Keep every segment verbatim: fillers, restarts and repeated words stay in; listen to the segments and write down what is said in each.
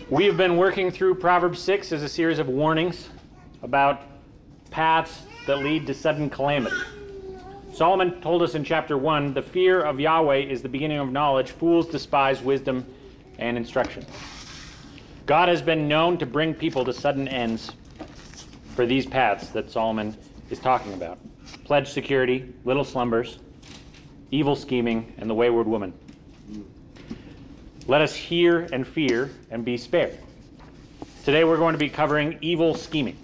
We have been working through Proverbs six as a series of warnings about paths that lead to sudden calamity. Solomon told us in chapter one, the fear of Yahweh is the beginning of knowledge. Fools despise wisdom and instruction. God has been known to bring people to sudden ends for these paths that Solomon is talking about. Pledged security, little slumbers, evil scheming, and the wayward woman. Let us hear and fear and be spared. Today we're going to be covering evil scheming.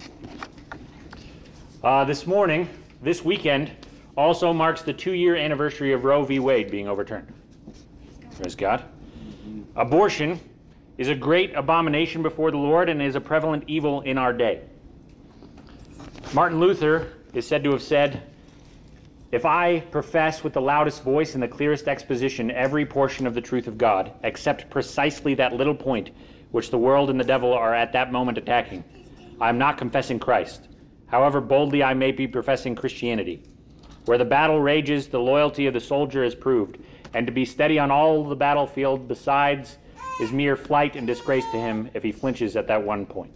Uh, this morning, this weekend, also marks the two-year anniversary of Roe v. Wade being overturned. Praise God. Abortion is a great abomination before the Lord and is a prevalent evil in our day. Martin Luther is said to have said, "If I profess with the loudest voice and the clearest exposition every portion of the truth of God, except precisely that little point which the world and the devil are at that moment attacking, I am not confessing Christ, however boldly I may be professing Christianity. Where the battle rages, the loyalty of the soldier is proved, and to be steady on all the battlefield besides is mere flight and disgrace to him if he flinches at that one point."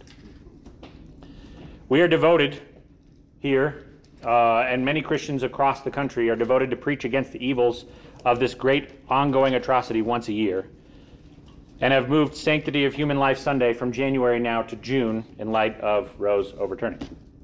We are devoted here, uh, and many Christians across the country are devoted to preach against the evils of this great ongoing atrocity once a year, and have moved Sanctity of Human Life Sunday from January now to June in light of Roe's overturning.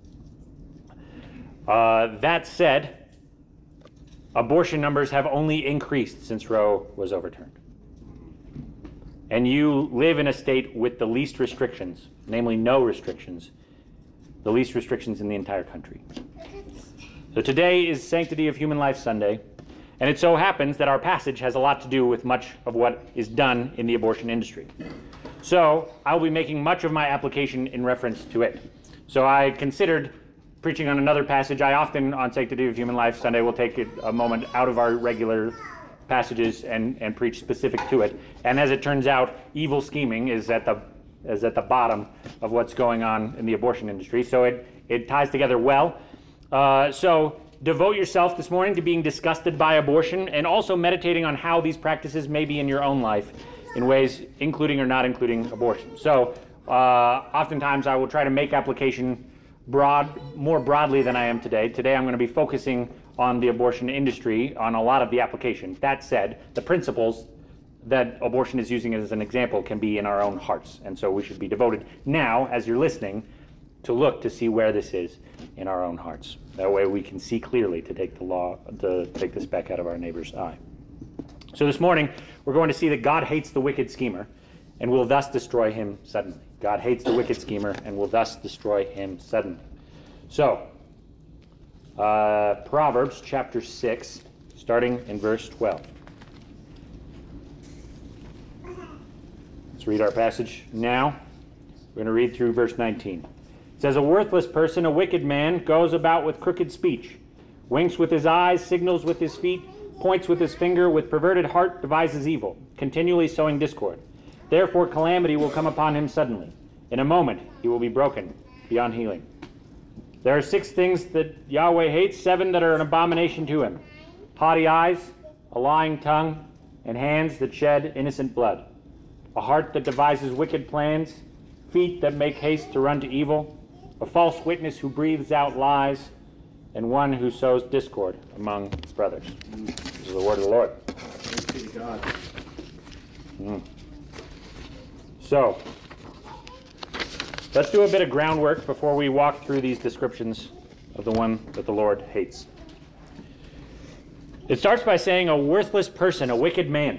Uh, that said, abortion numbers have only increased since Roe was overturned. And you live in a state with the least restrictions, namely no restrictions, the least restrictions in the entire country. So today is Sanctity of Human Life Sunday, and it so happens that our passage has a lot to do with much of what is done in the abortion industry. So I'll be making much of my application in reference to it. So I considered preaching on another passage. I often, on Sanctity of Human Life Sunday, will take a moment out of our regular passages and, and preach specific to it. And as it turns out, evil scheming is at the is at the bottom of what's going on in the abortion industry. So it, it ties together well. Uh, so devote yourself this morning to being disgusted by abortion and also meditating on how these practices may be in your own life in ways including or not including abortion. So uh, oftentimes I will try to make application broad, more broadly than I am today. Today I'm going to be focusing on the abortion industry, on a lot of the application. That said, the principles that abortion is using as an example can be in our own hearts. And so we should be devoted now, as you're listening, to look to see where this is in our own hearts. That way we can see clearly to take the law, to take the speck out of our neighbor's eye. So this morning, we're going to see that God hates the wicked schemer and will thus destroy him suddenly. God hates the wicked schemer and will thus destroy him suddenly. So, uh, Proverbs chapter six, starting in verse twelve. Let's read our passage now. We're going to read through verse nineteen. It says, "A worthless person, a wicked man, goes about with crooked speech, winks with his eyes, signals with his feet, points with his finger, with perverted heart devises evil, continually sowing discord. Therefore calamity will come upon him suddenly. In a moment he will be broken beyond healing. There are six things that Yahweh hates, seven that are an abomination to him: haughty eyes, a lying tongue, and hands that shed innocent blood, a heart that devises wicked plans, feet that make haste to run to evil, a false witness who breathes out lies, and one who sows discord among his brothers." This is the word of the Lord. Thanks be to God. Mm. So, let's do a bit of groundwork before we walk through these descriptions of the one that the Lord hates. It starts by saying a worthless person, a wicked man.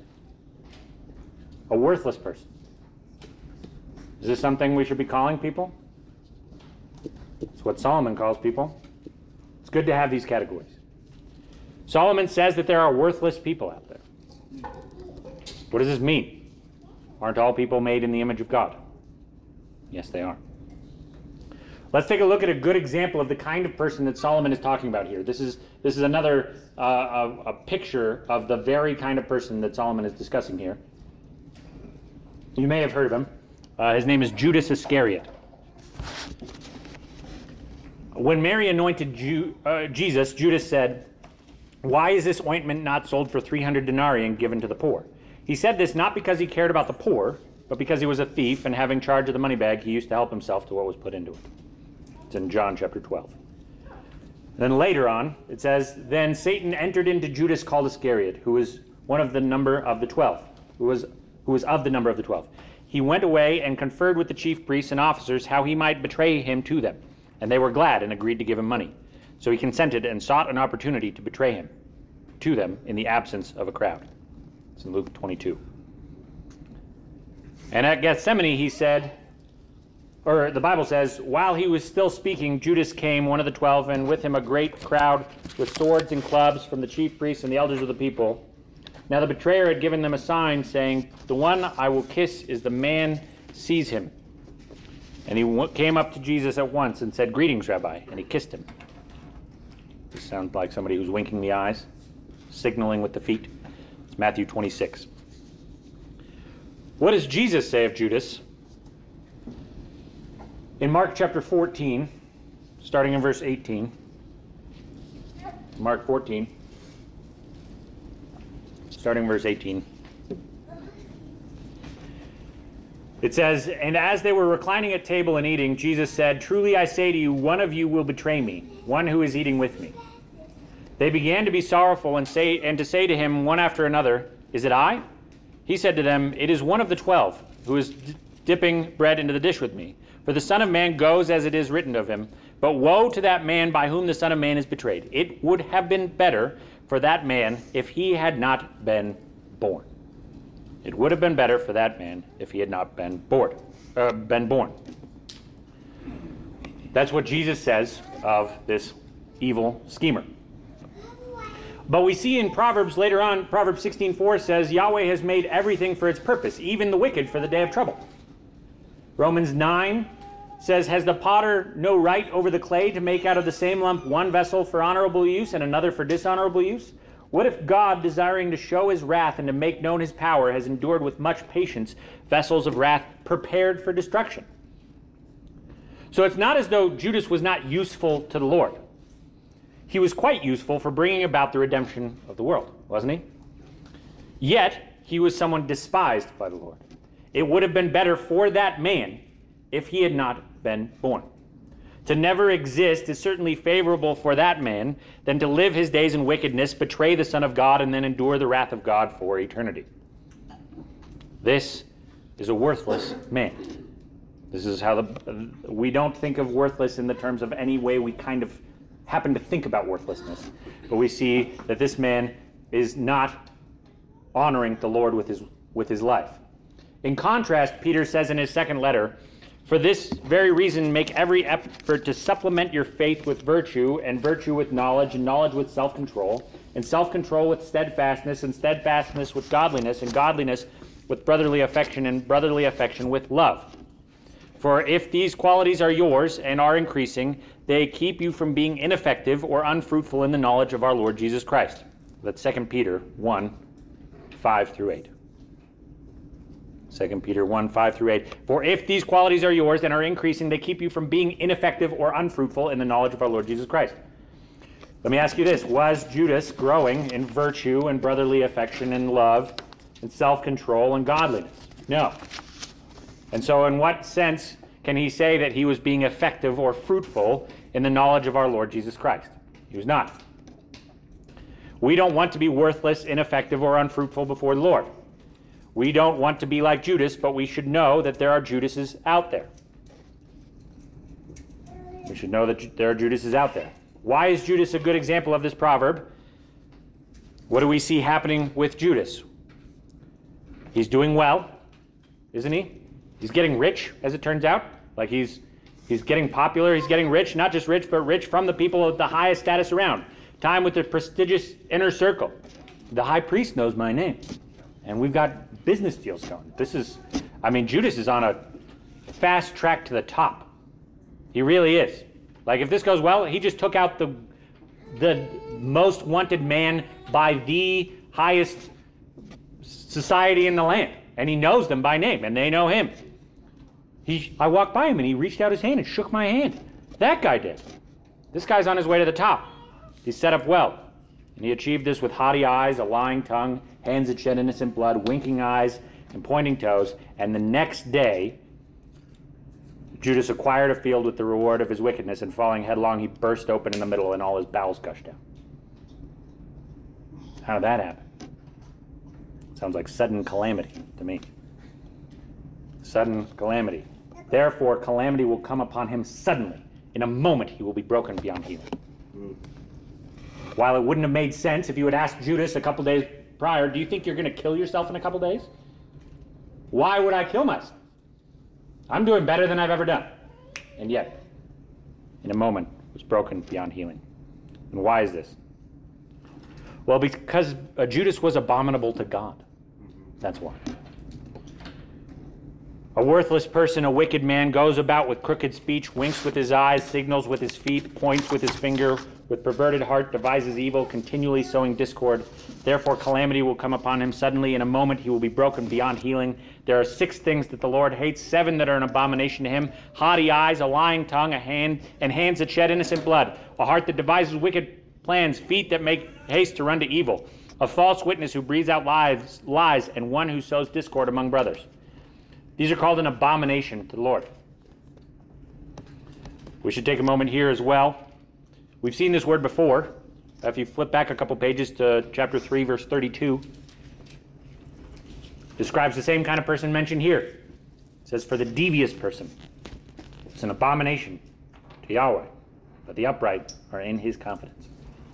A worthless person. Is this something we should be calling people? It's what Solomon calls people. It's good to have these categories. Solomon says that there are worthless people out there. What does this mean? Aren't all people made in the image of God? Yes, they are. Let's take a look at a good example of the kind of person that Solomon is talking about here. This is this is another uh, a, a picture of the very kind of person that Solomon is discussing here. You may have heard of him. Uh, his name is Judas Iscariot. When Mary anointed Ju- uh, Jesus, Judas said, "Why is this ointment not sold for three hundred denarii and given to the poor?" He said this not because he cared about the poor, but because he was a thief and having charge of the money bag, he used to help himself to what was put into it. It's in John chapter twelve. Then later on, it says, then Satan entered into Judas called Iscariot, who was one of the number of the twelve, who was, who was of the number of the twelve. He went away and conferred with the chief priests and officers how he might betray him to them. And they were glad and agreed to give him money. So he consented and sought an opportunity to betray him to them in the absence of a crowd. It's in Luke twenty-two. And at Gethsemane he said, or the Bible says, while he was still speaking, Judas came, one of the twelve, and with him a great crowd with swords and clubs from the chief priests and the elders of the people. Now the betrayer had given them a sign, saying, the one I will kiss is the man, seize him. And he w- came up to Jesus at once and said, greetings, Rabbi, and he kissed him. This sounds like somebody who's winking the eyes, signaling with the feet. It's Matthew twenty-six. What does Jesus say of Judas? In Mark chapter fourteen, starting in verse eighteen, Mark fourteen, starting in verse eighteen, it says, and as they were reclining at table and eating, Jesus said, truly I say to you, one of you will betray me, one who is eating with me. They began to be sorrowful and say and to say to him one after another, is it I? He said to them, it is one of the twelve, who is d- dipping bread into the dish with me. For the Son of Man goes as it is written of him, but woe to that man by whom the Son of Man is betrayed. It would have been better for that man if he had not been born. It would have been better for that man if he had not been bored, uh, been born. That's what Jesus says of this evil schemer. But we see in Proverbs later on, Proverbs sixteen four says, Yahweh has made everything for its purpose, even the wicked for the day of trouble. Romans nine says, has the potter no right over the clay to make out of the same lump one vessel for honorable use and another for dishonorable use? What if God, desiring to show his wrath and to make known his power, has endured with much patience vessels of wrath prepared for destruction? So it's not as though Judas was not useful to the Lord. He was quite useful for bringing about the redemption of the world, wasn't he? Yet, he was someone despised by the Lord. It would have been better for that man if he had not been born. To never exist is certainly favorable for that man than to live his days in wickedness, betray the Son of God, and then endure the wrath of God for eternity. This is a worthless man. This is how the, we don't think of worthless in the terms of any way we kind of happen to think about worthlessness. But we see that this man is not honoring the Lord with his with his life. In contrast, Peter says in his second letter, for this very reason, make every effort to supplement your faith with virtue, and virtue with knowledge, and knowledge with self-control, and self-control with steadfastness, and steadfastness with godliness, and godliness with brotherly affection, and brotherly affection with love. For if these qualities are yours and are increasing, they keep you from being ineffective or unfruitful in the knowledge of our Lord Jesus Christ. That's Second Peter one, five through eight. Second Peter one, five through eight. For if these qualities are yours and are increasing, they keep you from being ineffective or unfruitful in the knowledge of our Lord Jesus Christ. Let me ask you this. Was Judas growing in virtue and brotherly affection and love and self-control and godliness? No. And so in what sense can he say that he was being effective or fruitful in the knowledge of our Lord Jesus Christ? He was not. We don't want to be worthless, ineffective, or unfruitful before the Lord. We don't want to be like Judas, but we should know that there are Judases out there. We should know that there are Judases out there. Why is Judas a good example of this proverb? What do we see happening with Judas? He's doing well, isn't he? He's getting rich, as it turns out. Like he's he's getting popular, he's getting rich, not just rich, but rich from the people of the highest status around. Time with the prestigious inner circle. The high priest knows my name. And we've got business deals going. This is, I mean, Judas is on a fast track to the top. He really is. Like if this goes well, he just took out the the most wanted man by the highest society in the land. And he knows them by name, and they know him. He, I walked by him, and he reached out his hand and shook my hand. That guy did. This guy's on his way to the top. He's set up well. And he achieved this with haughty eyes, a lying tongue, hands that shed innocent blood, winking eyes, and pointing toes, and the next day Judas acquired a field with the reward of his wickedness, and falling headlong, he burst open in the middle, and all his bowels gushed out. How did that happen? Sounds like sudden calamity to me. Sudden calamity. Therefore, calamity will come upon him suddenly. In a moment, he will be broken beyond healing. Mm. While it wouldn't have made sense if you had asked Judas a couple days prior, do you think you're going to kill yourself in a couple days? Why would I kill myself? I'm doing better than I've ever done. And yet, in a moment, was broken beyond healing. And why is this? Well, because uh, Judas was abominable to God. That's why. A worthless person, a wicked man, goes about with crooked speech, winks with his eyes, signals with his feet, points with his finger, with perverted heart devises evil, continually sowing discord. Therefore calamity will come upon him suddenly. In a moment he will be broken beyond healing. There are six things that the Lord hates, seven that are an abomination to him: haughty eyes, a lying tongue, a hand, and hands that shed innocent blood, a heart that devises wicked plans, feet that make haste to run to evil, a false witness who breathes out lies, lies, and one who sows discord among brothers. These are called an abomination to the Lord. We should take a moment here as well. We've seen this word before. If you flip back a couple pages to chapter three, verse thirty-two, describes the same kind of person mentioned here. It says, for the devious person, it's an abomination to Yahweh, but the upright are in his confidence.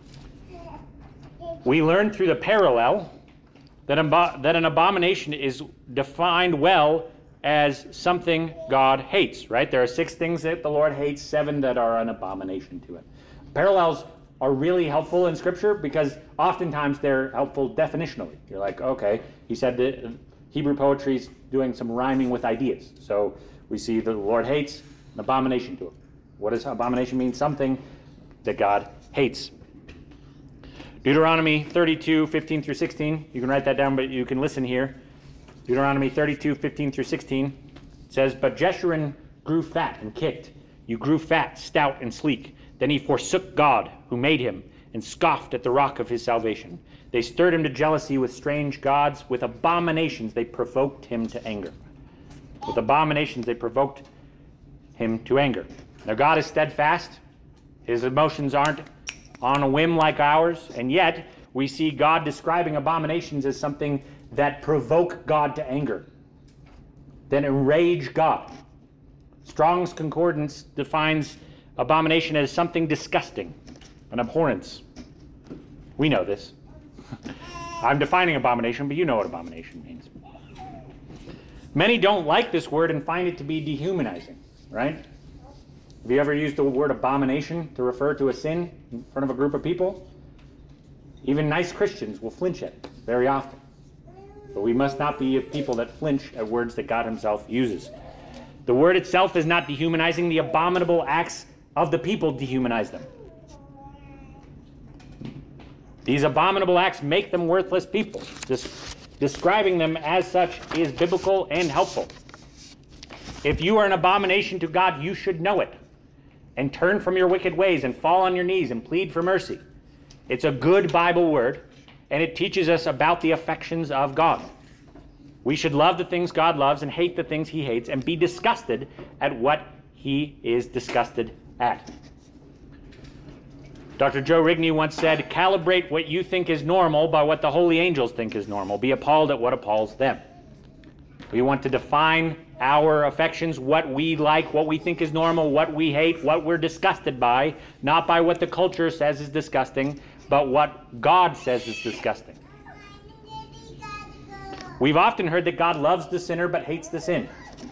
We learn through the parallel that, abo- that an abomination is defined well as something God hates, right? There are six things that the Lord hates, seven that are an abomination to him. Parallels are really helpful in Scripture because oftentimes they're helpful definitionally. You're like, okay, he said that Hebrew poetry is doing some rhyming with ideas. So we see the Lord hates, an abomination to him. What does abomination mean? Something that God hates. Deuteronomy thirty-two, fifteen through sixteen. You can write that down, but you can listen here. Deuteronomy thirty-two, fifteen through sixteen says, but Jeshurun grew fat and kicked. You grew fat, stout, and sleek. Then he forsook God, who made him, and scoffed at the rock of his salvation. They stirred him to jealousy with strange gods. With abominations they provoked him to anger. With abominations they provoked him to anger. Now God is steadfast. His emotions aren't on a whim like ours, and yet we see God describing abominations as something that provoke God to anger, that enrage God. Strong's Concordance defines abomination as something disgusting, an abhorrence. We know this. I'm defining abomination, but you know what abomination means. Many don't like this word and find it to be dehumanizing, right? Have you ever used the word abomination to refer to a sin in front of a group of people? Even nice Christians will flinch at it very often. But we must not be a people that flinch at words that God himself uses. The word itself is not dehumanizing. The abominable acts of the people dehumanize them. These abominable acts make them worthless people. This, describing them as such is biblical and helpful. If you are an abomination to God, you should know it, and turn from your wicked ways and fall on your knees and plead for mercy. It's a good Bible word, and it teaches us about the affections of God. We should love the things God loves and hate the things he hates, and be disgusted at what he is disgusted at. Doctor Joe Rigney once said, calibrate what you think is normal by what the holy angels think is normal. Be appalled at what appalls them. We want to define our affections, what we like, what we think is normal, what we hate, what we're disgusted by, not by what the culture says is disgusting, but what God says is disgusting. We've often heard that God loves the sinner but hates the sin.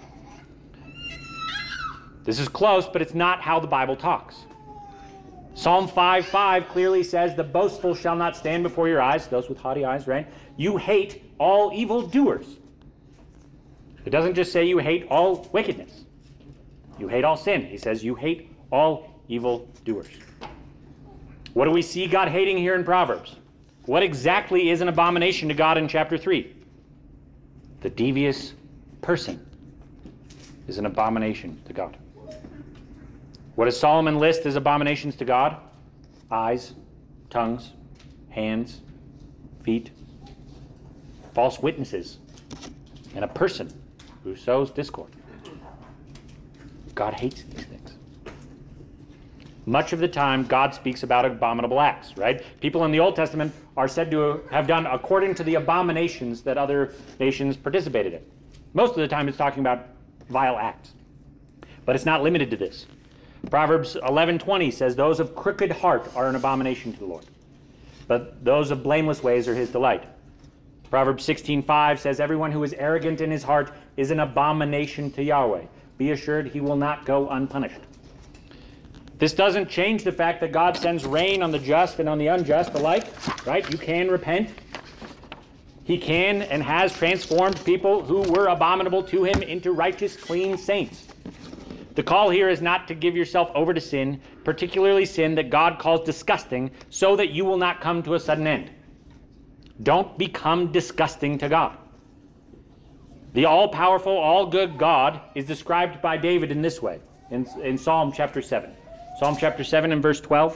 This is close, but it's not how the Bible talks. Psalm five five clearly says, the boastful shall not stand before your eyes, those with haughty eyes, right? You hate all evildoers. It doesn't just say you hate all wickedness. You hate all sin. He says you hate all evildoers. What do we see God hating here in Proverbs? What exactly is an abomination to God in chapter three? The devious person is an abomination to God. What does Solomon list as abominations to God? Eyes, tongues, hands, feet, false witnesses, and a person who sows discord. God hates these things. Much of the time, God speaks about abominable acts, right? People in the Old Testament are said to have done according to the abominations that other nations participated in. Most of the time, it's talking about vile acts. But it's not limited to this. Proverbs eleven twenty says, those of crooked heart are an abomination to the Lord, but those of blameless ways are his delight. Proverbs sixteen five says, everyone who is arrogant in his heart is an abomination to Yahweh. Be assured he will not go unpunished. This doesn't change the fact that God sends rain on the just and on the unjust alike, right? You can repent. He can and has transformed people who were abominable to him into righteous, clean saints. The call here is not to give yourself over to sin, particularly sin that God calls disgusting, so that you will not come to a sudden end. Don't become disgusting to God. The all-powerful, all-good God is described by David in this way, in, in Psalm chapter seven. Psalm chapter seven and verse twelve.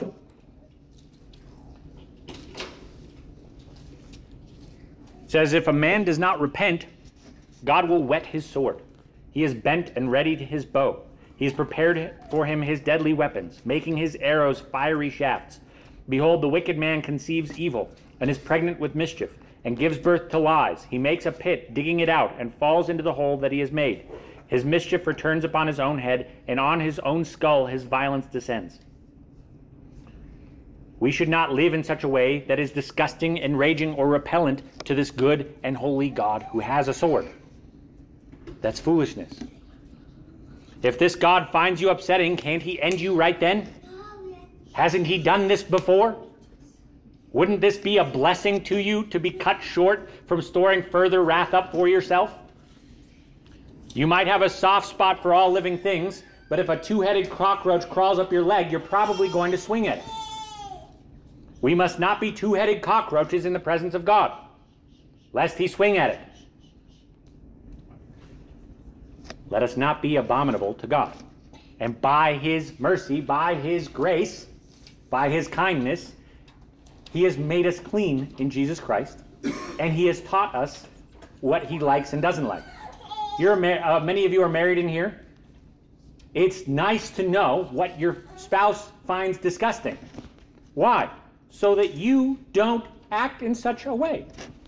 It says, if a man does not repent, God will whet his sword. He is bent and ready to his bow. He has prepared for him his deadly weapons, making his arrows fiery shafts. Behold, the wicked man conceives evil, and is pregnant with mischief, and gives birth to lies. He makes a pit, digging it out, and falls into the hole that he has made. His mischief returns upon his own head, and on his own skull his violence descends. We should not live in such a way that is disgusting, enraging, or repellent to this good and holy God who has a sword. That's foolishness. If this God finds you upsetting, can't he end you right then? Hasn't he done this before? Wouldn't this be a blessing to you to be cut short from storing further wrath up for yourself? You might have a soft spot for all living things, but if a two-headed cockroach crawls up your leg, you're probably going to swing at it. We must not be two-headed cockroaches in the presence of God, lest he swing at it. Let us not be abominable to God. And by his mercy, by his grace, by his kindness, he has made us clean in Jesus Christ, and he has taught us what he likes and doesn't like. You're ma- uh, many of you are married in here. It's nice to know what your spouse finds disgusting. Why? So that you don't act in such a way.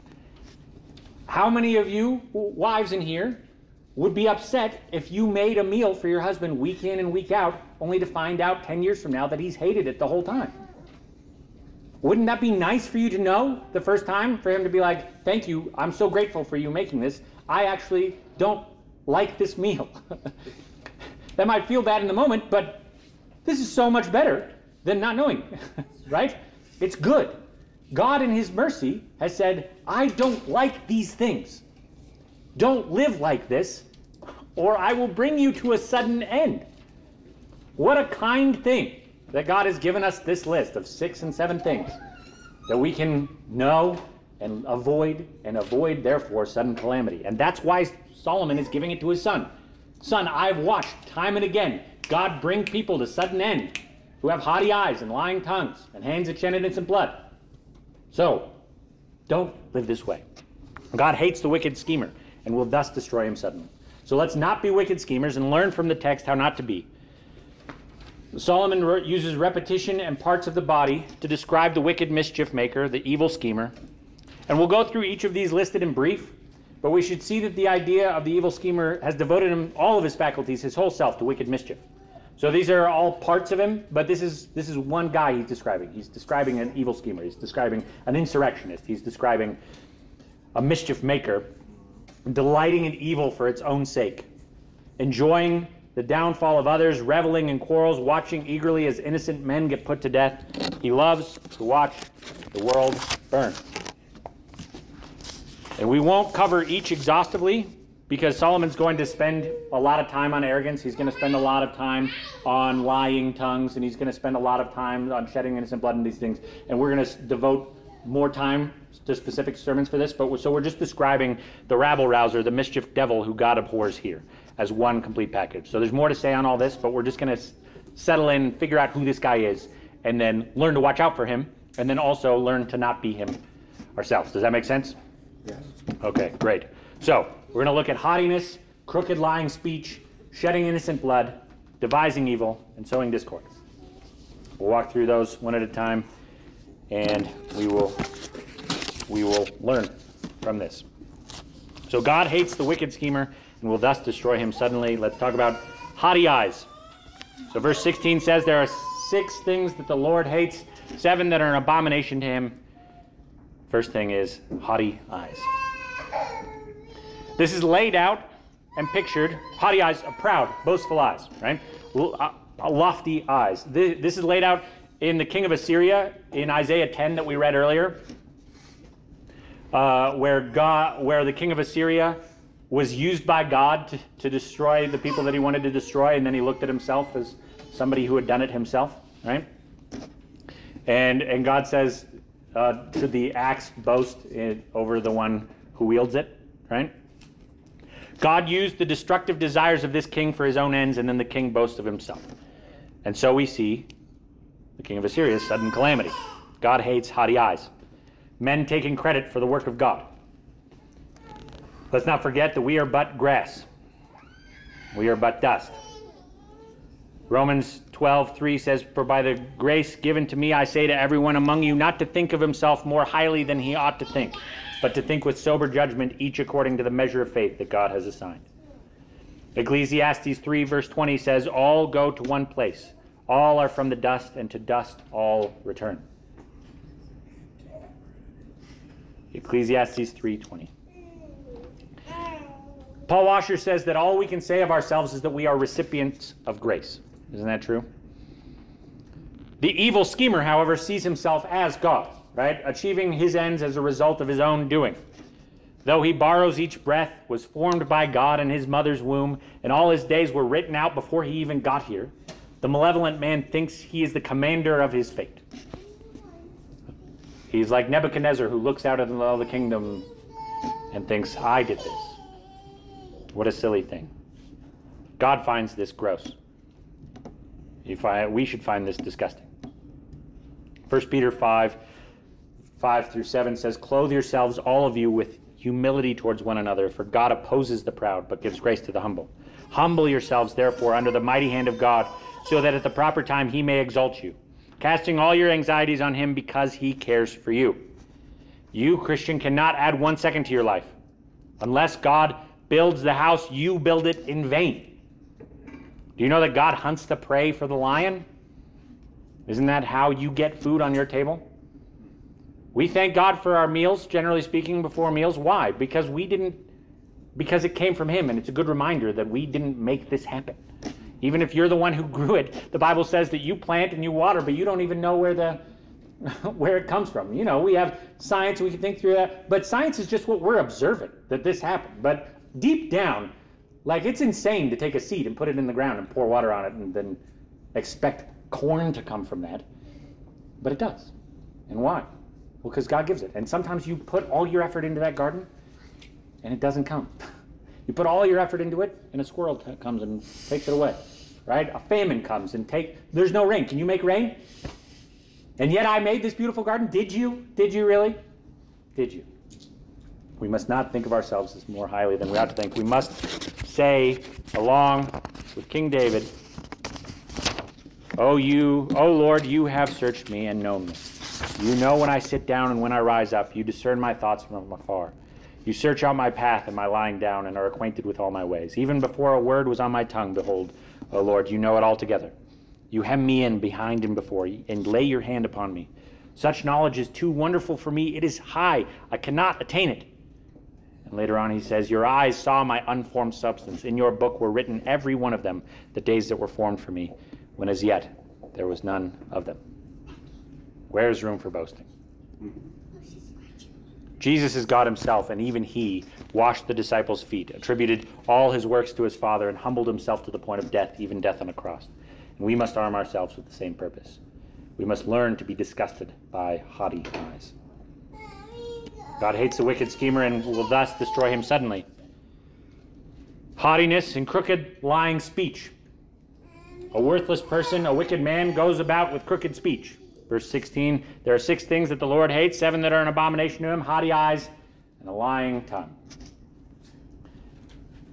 How many of you wives in here would be upset if you made a meal for your husband week in and week out, only to find out ten years from now that he's hated it the whole time? Wouldn't that be nice for you to know the first time, for him to be like, thank you, I'm so grateful for you making this. I actually don't like this meal. That might feel bad in the moment, but this is so much better than not knowing, right? It's good. God in his mercy has said, I don't like these things. Don't live like this, or I will bring you to a sudden end. What a kind thing that God has given us this list of six and seven things that we can know and avoid, and avoid, therefore, sudden calamity. And that's why Solomon is giving it to his son. Son, I've watched time and again God bring people to sudden end who have haughty eyes and lying tongues and hands that shed innocent blood. So, don't live this way. God hates the wicked schemer and will thus destroy him suddenly. So let's not be wicked schemers and learn from the text how not to be. Solomon re- uses repetition and parts of the body to describe the wicked mischief maker, the evil schemer. And we'll go through each of these listed in brief, but we should see that the idea of the evil schemer has devoted him all of his faculties, his whole self, to wicked mischief. So these are all parts of him, but this is this is one guy he's describing. He's describing an evil schemer. He's describing an insurrectionist. He's describing a mischief maker, delighting in evil for its own sake, enjoying the downfall of others, reveling in quarrels, watching eagerly as innocent men get put to death. He loves to watch the world burn. And we won't cover each exhaustively, because Solomon's going to spend a lot of time on arrogance. He's going to spend a lot of time on lying tongues, and he's going to spend a lot of time on shedding innocent blood and these things. And we're going to devote more time to specific sermons for this. But we're, so we're just describing the rabble-rouser, the mischief devil who God abhors here, as one complete package. So there's more to say on all this, but we're just going to settle in, figure out who this guy is, and then learn to watch out for him, and then also learn to not be him ourselves. Does that make sense? Yes. Okay, great. So We're going to look at haughtiness, crooked lying speech, shedding innocent blood, devising evil, and sowing discord. We'll walk through those one at a time, and we will we will learn from this. So God hates the wicked schemer and will thus destroy him suddenly. Let's talk about haughty eyes. So verse sixteen says there are six things that the Lord hates, seven that are an abomination to him. First thing is haughty eyes. This is laid out and pictured. Haughty eyes are proud, boastful eyes, right? Lofty eyes. This is laid out in the king of Assyria in Isaiah ten that we read earlier, uh, where God, where the king of Assyria was used by God to, to destroy the people that he wanted to destroy, and then he looked at himself as somebody who had done it himself, right? And and God says, uh, should the axe boast in, over the one who wields it, right? God used the destructive desires of this king for his own ends, and then the king boasts of himself. And so we see the king of Assyria's sudden calamity. God hates haughty eyes. Men taking credit for the work of God. Let's not forget that we are but grass. We are but dust. Romans twelve three says, "For by the grace given to me, I say to everyone among you not to think of himself more highly than he ought to think, but to think with sober judgment, each according to the measure of faith that God has assigned." Ecclesiastes three verse twenty says, "All go to one place. All are from the dust, and to dust all return." Ecclesiastes three twenty. Paul Washer says that all we can say of ourselves is that we are recipients of grace. Isn't that true? The evil schemer, however, sees himself as God, right? Achieving his ends as a result of his own doing. Though he borrows each breath, was formed by God in his mother's womb, and all his days were written out before he even got here, the malevolent man thinks he is the commander of his fate. He's like Nebuchadnezzar, who looks out at all the kingdom and thinks, I did this. What a silly thing. God finds this gross. If I, we should find this disgusting. First Peter five, five through seven says, "Clothe yourselves, all of you, with humility towards one another, for God opposes the proud, but gives grace to the humble. Humble yourselves, therefore, under the mighty hand of God, so that at the proper time he may exalt you, casting all your anxieties on him because he cares for you." You, Christian, cannot add one second to your life. Unless God builds the house, you build it in vain. Do you know that God hunts the prey for the lion? Isn't that how you get food on your table? We thank God for our meals, generally speaking, before meals. Why? Because we didn't, because it came from him, and it's a good reminder that we didn't make this happen. Even if you're the one who grew it, the Bible says that you plant and you water, but you don't even know where the where it comes from. You know, we have science, we can think through that, but science is just what we're observing, that this happened. But deep down, like, it's insane to take a seed and put it in the ground and pour water on it and then expect corn to come from that. But it does. And why? Well, because God gives it. And sometimes you put all your effort into that garden and it doesn't come. You put all your effort into it and a squirrel t- comes and takes it away, right? A famine comes and take, there's no rain. Can you make rain? And yet I made this beautiful garden. Did you? Did you really? Did you? We must not think of ourselves as more highly than we ought to think. We must say, along with King David, "Oh, you, oh Lord, you have searched me and known me. You know when I sit down and when I rise up. You discern my thoughts from afar. You search out my path and my lying down and are acquainted with all my ways. Even before a word was on my tongue, behold, O Lord, you know it altogether. You hem me in behind and before, and lay your hand upon me. Such knowledge is too wonderful for me. It is high. I cannot attain it." And later on he says, "Your eyes saw my unformed substance. In your book were written, every one of them, the days that were formed for me, when as yet there was none of them." Where is room for boasting? Jesus is God himself, and even he washed the disciples' feet, attributed all his works to his Father, and humbled himself to the point of death, even death on a cross. And we must arm ourselves with the same purpose. We must learn to be disgusted by haughty eyes. God hates the wicked schemer and will thus destroy him suddenly. Haughtiness and crooked, lying speech. A worthless person, a wicked man, goes about with crooked speech. Verse sixteen, there are six things that the Lord hates, seven that are an abomination to him: haughty eyes and a lying tongue.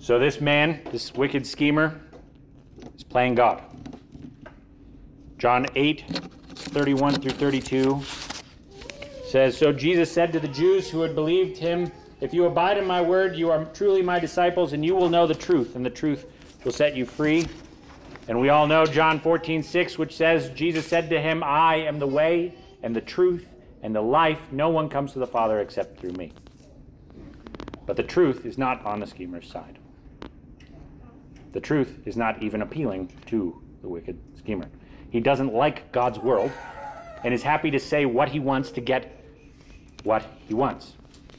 So this man, this wicked schemer, is playing God. John eight, thirty-one through thirty-two says, "So Jesus said to the Jews who had believed him, 'If you abide in my word, you are truly my disciples, and you will know the truth, and the truth will set you free.' And we all know John fourteen, six, which says, Jesus said to him, 'I am the way and the truth and the life. No one comes to the Father except through me.'" But the truth is not on the schemer's side. The truth is not even appealing to the wicked schemer. He doesn't like God's world and is happy to say what he wants to get what he wants.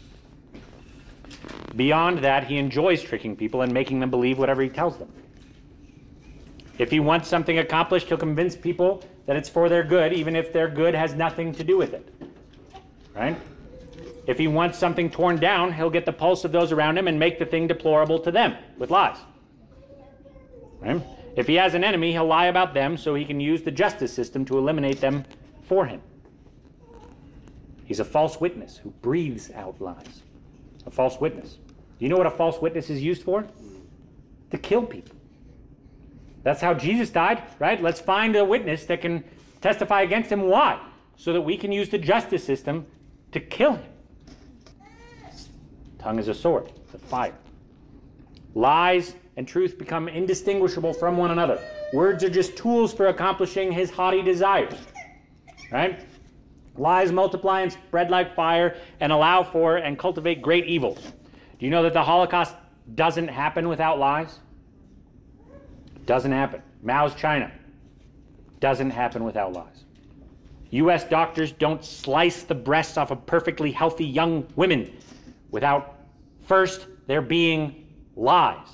Beyond that, he enjoys tricking people and making them believe whatever he tells them. If he wants something accomplished, he'll convince people that it's for their good, even if their good has nothing to do with it. Right? If he wants something torn down, he'll get the pulse of those around him and make the thing deplorable to them with lies. Right? If he has an enemy, he'll lie about them so he can use the justice system to eliminate them for him. He's a false witness who breathes out lies. A false witness. Do you know what a false witness is used for? To kill people. That's how Jesus died, right? Let's find a witness that can testify against him. Why? So that we can use the justice system to kill him. Tongue is a sword, it's a fire. Lies and truth become indistinguishable from one another. Words are just tools for accomplishing his haughty desires, right? Lies multiply and spread like fire and allow for and cultivate great evils. Do you know that the Holocaust doesn't happen without lies? Doesn't happen. Mao's China doesn't happen without lies. U S doctors don't slice the breasts off of perfectly healthy young women without first there being lies.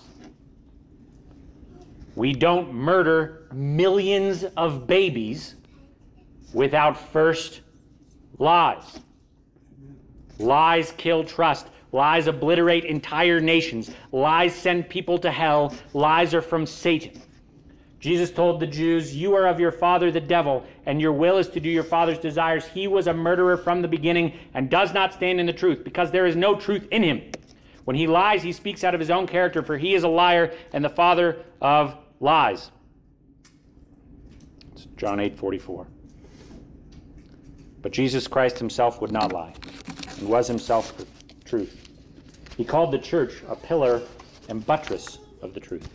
We don't murder millions of babies without first lies. Lies kill trust. Lies obliterate entire nations. Lies send people to hell. Lies are from Satan. Jesus told the Jews, "You are of your father the devil, and your will is to do your father's desires. He was a murderer from the beginning and does not stand in the truth, because there is no truth in him. When he lies, he speaks out of his own character, for he is a liar and the father of lies." It's John eight forty-four. But Jesus Christ himself would not lie, and was himself the truth. He called the church a pillar and buttress of the truth.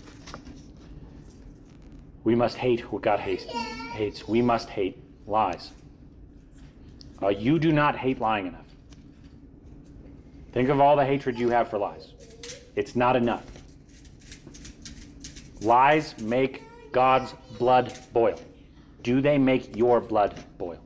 We must hate what God hates. hates. We must hate lies. Uh, you do not hate lying enough. Think of all the hatred you have for lies. It's not enough. Lies make God's blood boil. Do they make your blood boil?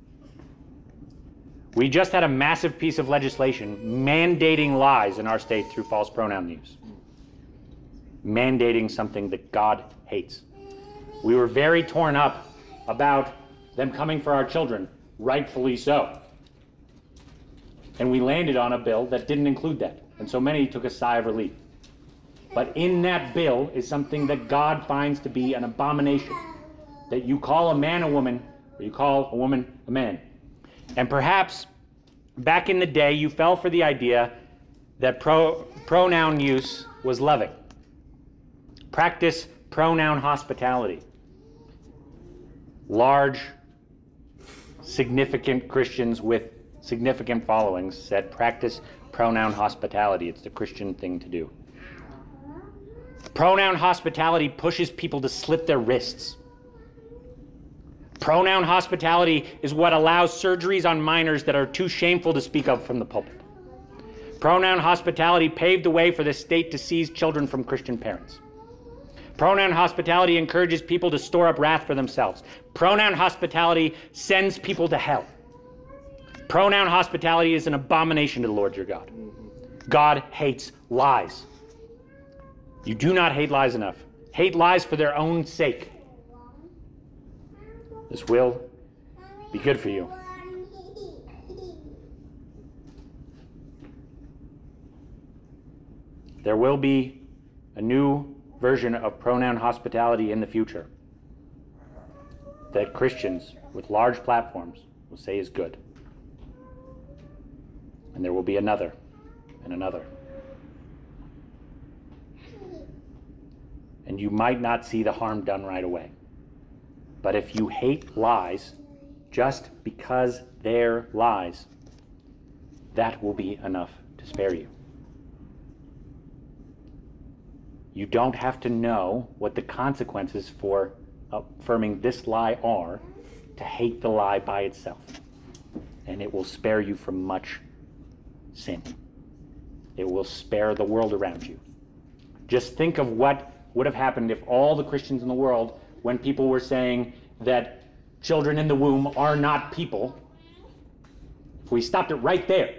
We just had a massive piece of legislation mandating lies in our state through false pronoun use. Mandating something that God hates. We were very torn up about them coming for our children, rightfully so. And we landed on a bill that didn't include that. And so many took a sigh of relief. But in that bill is something that God finds to be an abomination. That you call a man a woman, or you call a woman a man. And perhaps back in the day you fell for the idea that pro- pronoun use was loving. Practice pronoun hospitality. Large, significant Christians with significant followings said practice pronoun hospitality. It's the Christian thing to do. Pronoun hospitality pushes people to slit their wrists. Pronoun hospitality is what allows surgeries on minors that are too shameful to speak of from the pulpit. Pronoun hospitality paved the way for the state to seize children from Christian parents. Pronoun hospitality encourages people to store up wrath for themselves. Pronoun hospitality sends people to hell. Pronoun hospitality is an abomination to the Lord your God. God hates lies. You do not hate lies enough. Hate lies for their own sake. This will be good for you. There will be a new version of pronoun hospitality in the future that Christians with large platforms will say is good. And there will be another and another. and you might not see the harm done right away. But if you hate lies just because they're lies, that will be enough to spare you. You don't have to know what the consequences for affirming this lie are to hate the lie by itself. And it will spare you from much sin. It will spare the world around you. Just think of what would have happened if all the Christians in the world, when people were saying that children in the womb are not people, if we stopped it right there.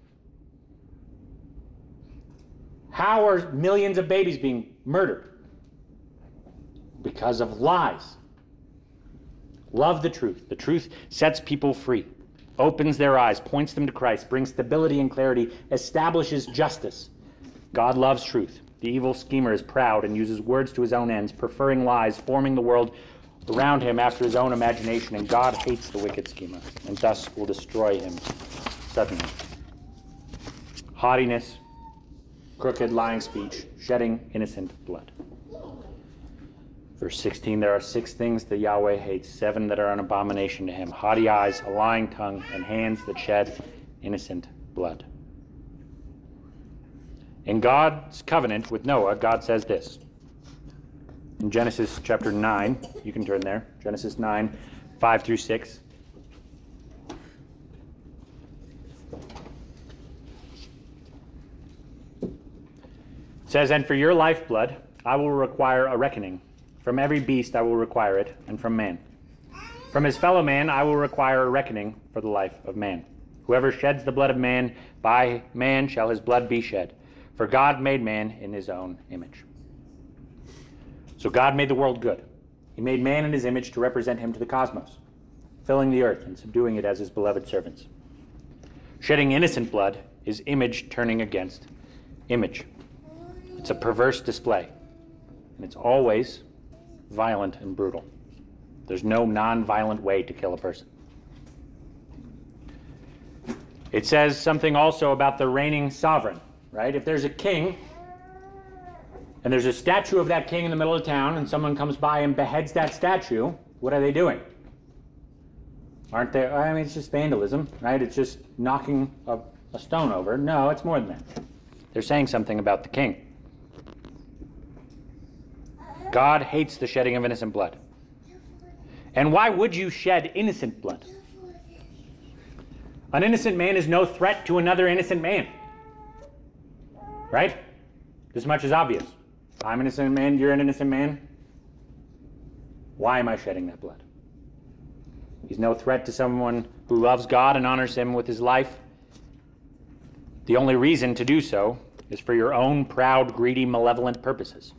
How are millions of babies being murdered? Because of lies. Love the truth. The truth sets people free, opens their eyes, points them to Christ, brings stability and clarity, establishes justice. God loves truth. The evil schemer is proud and uses words to his own ends, preferring lies, forming the world around him after his own imagination, and God hates the wicked schemer, and thus will destroy him suddenly. Haughtiness, crooked, lying speech, shedding innocent blood. Verse sixteen, there are six things that Yahweh hates, seven that are an abomination to him: haughty eyes, a lying tongue, and hands that shed innocent blood. In God's covenant with Noah, God says this. In Genesis chapter nine, you can turn there, Genesis nine, five through six. It says, and for your lifeblood I will require a reckoning. From every beast I will require it, and from man. From his fellow man I will require a reckoning for the life of man. Whoever sheds the blood of man, by man shall his blood be shed. For God made man in his own image. So God made the world good. He made man in his image to represent him to the cosmos, filling the earth and subduing it as his beloved servants. Shedding innocent blood is image turning against image. It's a perverse display, and it's always violent and brutal. There's no non-violent way to kill a person. It says something also about the reigning sovereign, right? If there's a king, and there's a statue of that king in the middle of town, and someone comes by and beheads that statue, what are they doing? Aren't they? I mean, it's just vandalism, right? It's just knocking a, a stone over. No, it's more than that. They're saying something about the king. God hates the shedding of innocent blood. And why would you shed innocent blood? An innocent man is no threat to another innocent man. Right? This much is obvious. I'm an innocent man, you're an innocent man. Why am I shedding that blood? He's no threat to someone who loves God and honors him with his life. The only reason to do so is for your own proud, greedy, malevolent purposes,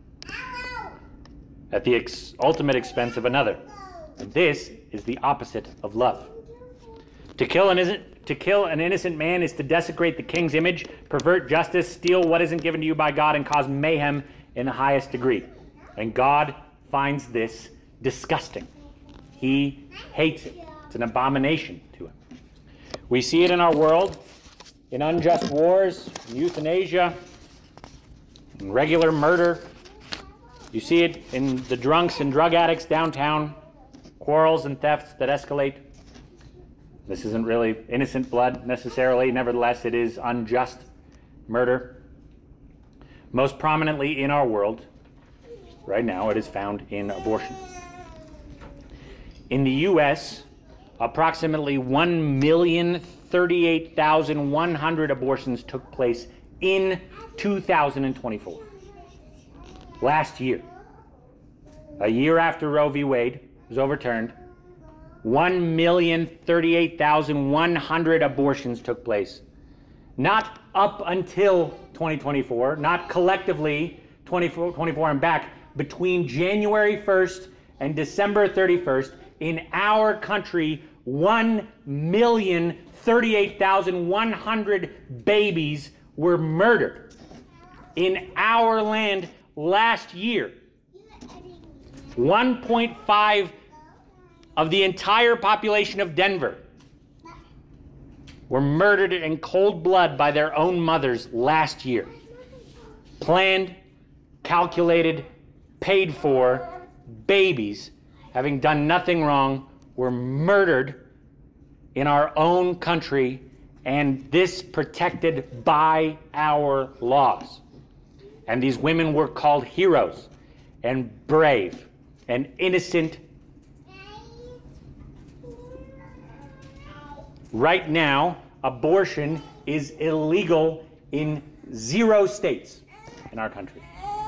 at the ex- ultimate expense of another. And this is the opposite of love. To kill an innocent, to kill an innocent man is to desecrate the king's image, pervert justice, steal what isn't given to you by God, and cause mayhem in the highest degree. And God finds this disgusting. He hates it. It's an abomination to him. We see it in our world, in unjust wars, in euthanasia, in regular murder. You see it in the drunks and drug addicts downtown, quarrels and thefts that escalate. This isn't really innocent blood necessarily. Nevertheless, it is unjust murder. Most prominently in our world, right now, it is found in abortion. In the U S, approximately one million thirty-eight thousand one hundred abortions took place in two thousand twenty-four. Last year, a year after Roe v. Wade was overturned, one million thirty-eight thousand one hundred abortions took place. Not up until twenty twenty-four, not collectively twenty-four, twenty-four and back, between January first and December thirty-first, in our country, one million thirty-eight thousand one hundred babies were murdered. In our land last year, one point five of the entire population of Denver were murdered in cold blood by their own mothers last year. Planned, calculated, paid for babies, having done nothing wrong, were murdered in our own country, and this protected by our laws. And these women were called heroes and brave and innocent. Right now, abortion is illegal in zero states in our country.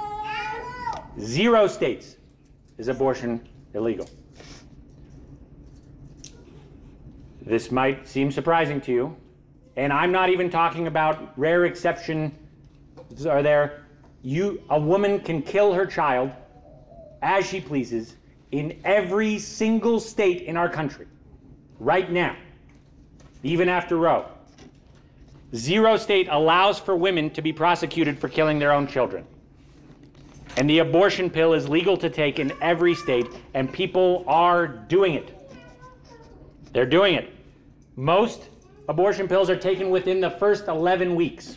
Zero states is abortion illegal. This might seem surprising to you, and I'm not even talking about rare exceptions are there. You, a woman can kill her child as she pleases in every single state in our country, right now, even after Roe. Zero state allows for women to be prosecuted for killing their own children. And the abortion pill is legal to take in every state, and people are doing it. They're doing it. Most abortion pills are taken within the first eleven weeks.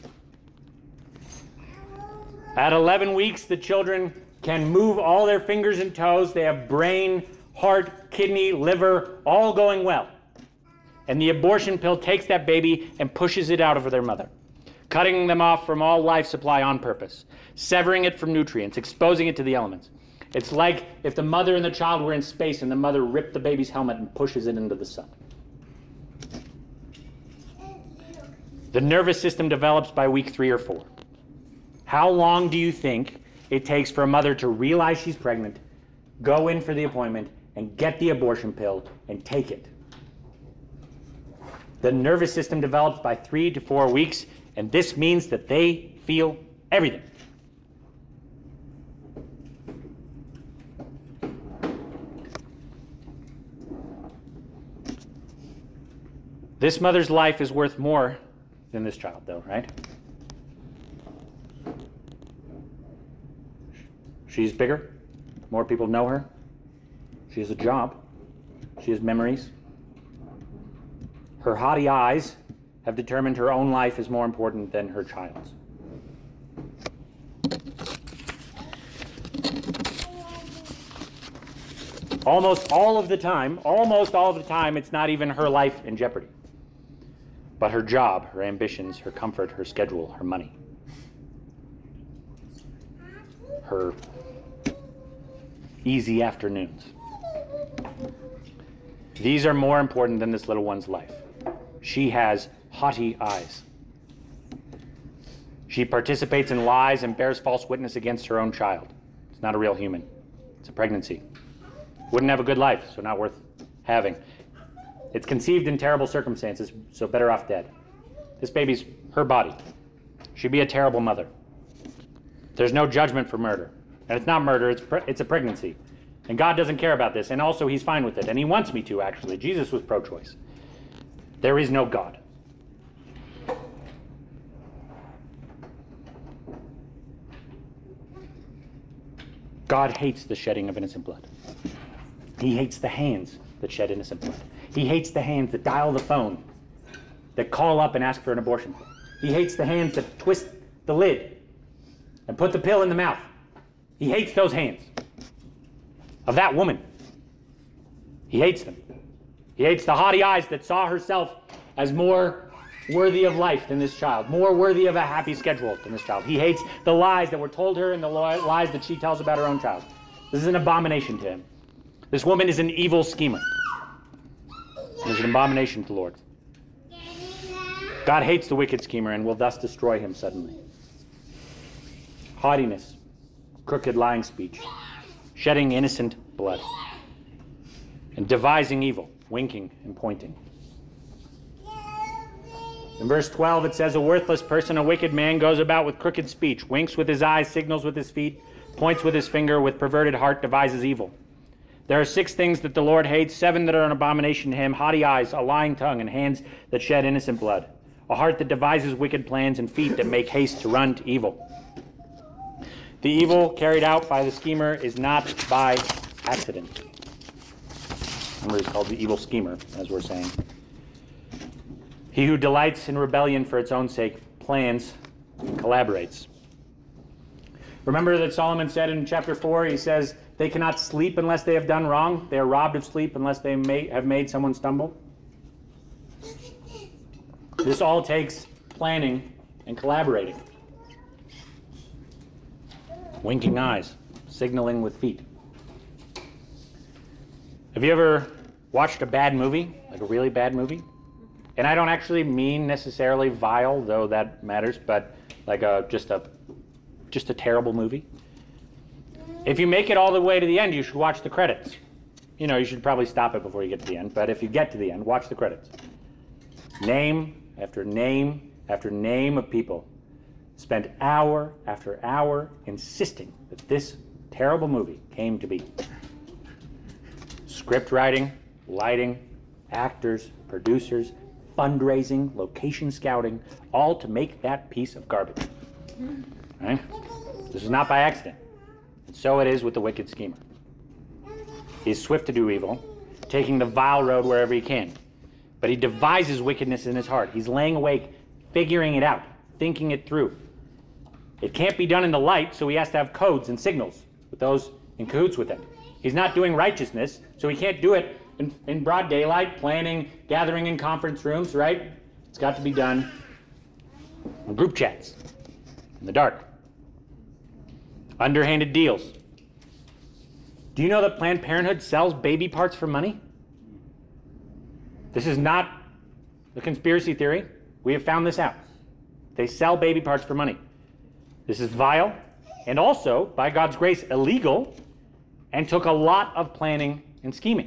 At eleven weeks, the children can move all their fingers and toes. They have brain, heart, kidney, liver, all going well. And the abortion pill takes that baby and pushes it out of their mother, cutting them off from all life supply on purpose, severing it from nutrients, exposing it to the elements. It's like if the mother and the child were in space and the mother ripped the baby's helmet and pushes it into the sun. The nervous system develops by week three or four. How long do you think it takes for a mother to realize she's pregnant, go in for the appointment, and get the abortion pill and take it? The nervous system develops by three to four weeks, and this means that they feel everything. This mother's life is worth more than this child, though, right? She's bigger. More people know her. She has a job. She has memories. Her haughty eyes have determined her own life is more important than her child's. Almost all of the time, almost all of the time, it's not even her life in jeopardy, but her job, her ambitions, her comfort, her schedule, her money, her easy afternoons. These are more important than this little one's life. She has haughty eyes. She participates in lies and bears false witness against her own child. It's not a real human. It's a pregnancy. Wouldn't have a good life, so not worth having. It's conceived in terrible circumstances, so better off dead. This baby's her body. She'd be a terrible mother. There's no judgment for murder. And it's not murder, it's, pre- it's a pregnancy. And God doesn't care about this, and also he's fine with it. And he wants me to, actually. Jesus was pro-choice. There is no God. God hates the shedding of innocent blood. He hates the hands that shed innocent blood. He hates the hands that dial the phone, that call up and ask for an abortion pill. He hates the hands that twist the lid and put the pill in the mouth. He hates those hands of that woman. He hates them. He hates the haughty eyes that saw herself as more worthy of life than this child, more worthy of a happy schedule than this child. He hates the lies that were told her and the lies that she tells about her own child. This is an abomination to him. This woman is an evil schemer. It is an abomination to the Lord. God hates the wicked schemer and will thus destroy him suddenly. Haughtiness, crooked lying speech, shedding innocent blood, and devising evil, winking and pointing. In verse twelve it says, a worthless person, a wicked man, goes about with crooked speech, winks with his eyes, signals with his feet, points with his finger, with perverted heart devises evil. There are six things that the Lord hates, seven that are an abomination to him: haughty eyes, a lying tongue, and hands that shed innocent blood, a heart that devises wicked plans, and feet that make haste to run to evil. The evil carried out by the schemer is not by accident. Remember, he's called the evil schemer, as we're saying. He who delights in rebellion for its own sake plans and collaborates. Remember that Solomon said in chapter four, he says, they cannot sleep unless they have done wrong. They are robbed of sleep unless they may have made someone stumble. This all takes planning and collaborating. Winking eyes, signaling with feet. Have you ever watched a bad movie, like a really bad movie? And I don't actually mean necessarily vile, though that matters, but like a just a just a terrible movie. If you make it all the way to the end, you should watch the credits. You know, you should probably stop it before you get to the end, but if you get to the end, watch the credits. Name after name after name of people spent hour after hour insisting that this terrible movie came to be. Script writing, lighting, actors, producers, fundraising, location scouting, all to make that piece of garbage. Right? This is not by accident. And so it is with the wicked schemer. He is swift to do evil, taking the vile road wherever he can. But he devises wickedness in his heart. He's laying awake, figuring it out, thinking it through. It can't be done in the light, so he has to have codes and signals with those in cahoots with him. He's not doing righteousness, so he can't do it in, in broad daylight, planning, gathering in conference rooms, right? It's got to be done in group chats, in the dark. Underhanded deals. Do you know that Planned Parenthood sells baby parts for money? This is not a conspiracy theory. We have found this out. They sell baby parts for money. This is vile, and also, by God's grace, illegal, and took a lot of planning and scheming.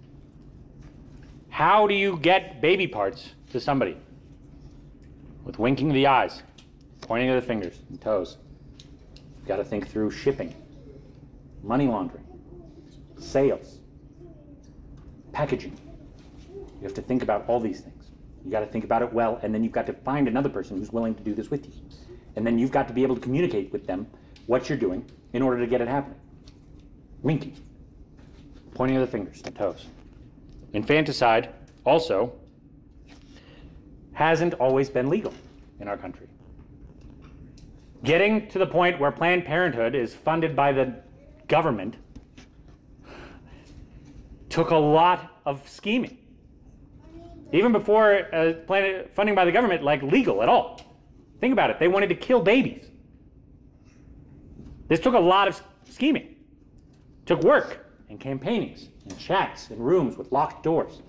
How do you get baby parts to somebody? With winking of the eyes, pointing of the fingers and toes. You've got to think through shipping, money laundering, sales, packaging. You have to think about all these things. You got to think about it well, and then you've got to find another person who's willing to do this with you. And then you've got to be able to communicate with them what you're doing in order to get it happening. Winking, pointing of the fingers and toes. Infanticide also hasn't always been legal in our country. Getting to the point where Planned Parenthood is funded by the government took a lot of scheming. Even before uh, plan- funding by the government, like legal at all. Think about it. They wanted to kill babies. This took a lot of scheming. It took work and campaignings and chats and rooms with locked doors.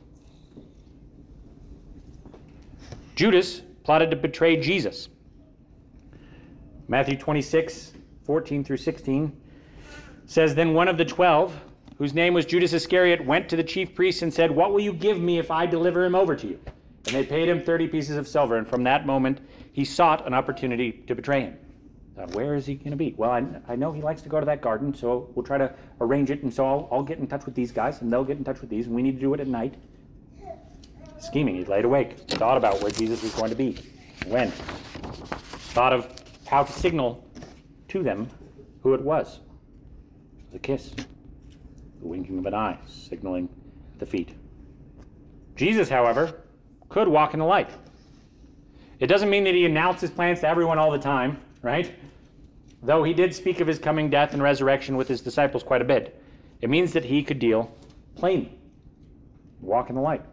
Judas plotted to betray Jesus. Matthew twenty-six, fourteen through sixteen says, Then one of the twelve, whose name was Judas Iscariot, went to the chief priests and said, What will you give me if I deliver him over to you? And they paid him thirty pieces of silver, and from that moment he sought an opportunity to betray him. Thought, where is he going to be? Well, I, I know he likes to go to that garden, so we'll try to arrange it, and so I'll, I'll get in touch with these guys, and they'll get in touch with these, and we need to do it at night. Scheming, he laid awake, thought about where Jesus was going to be, when. Thought of how to signal to them who it was. The kiss, the winking of an eye, signaling the feet. Jesus, however, could walk in the light. It doesn't mean that he announced his plans to everyone all the time, right? Though he did speak of his coming death and resurrection with his disciples quite a bit. It means that he could deal plainly, walk in the light.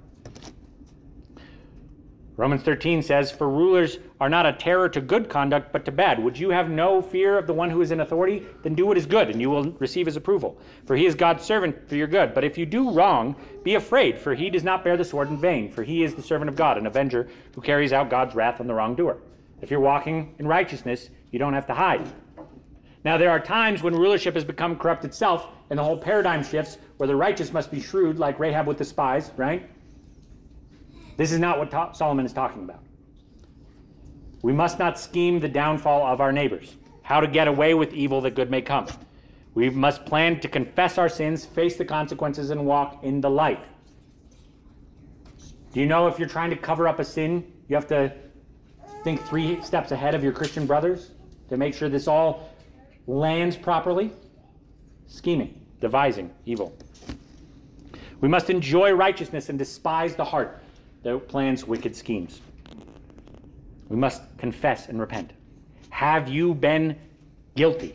Romans thirteen says, For rulers are not a terror to good conduct, but to bad. Would you have no fear of the one who is in authority? Then do what is good, and you will receive his approval. For he is God's servant for your good. But if you do wrong, be afraid, for he does not bear the sword in vain. For he is the servant of God, an avenger who carries out God's wrath on the wrongdoer. If you're walking in righteousness, you don't have to hide. Now, there are times when rulership has become corrupt itself, and the whole paradigm shifts, where the righteous must be shrewd, like Rahab with the spies, right? This is not what ta- Solomon is talking about. We must not scheme the downfall of our neighbors, how to get away with evil that good may come. We must plan to confess our sins, face the consequences, and walk in the light. Do you know if you're trying to cover up a sin, you have to think three steps ahead of your Christian brothers to make sure this all lands properly? Scheming, devising evil. We must enjoy righteousness and despise the heart that plans wicked schemes. We must confess and repent. Have you been guilty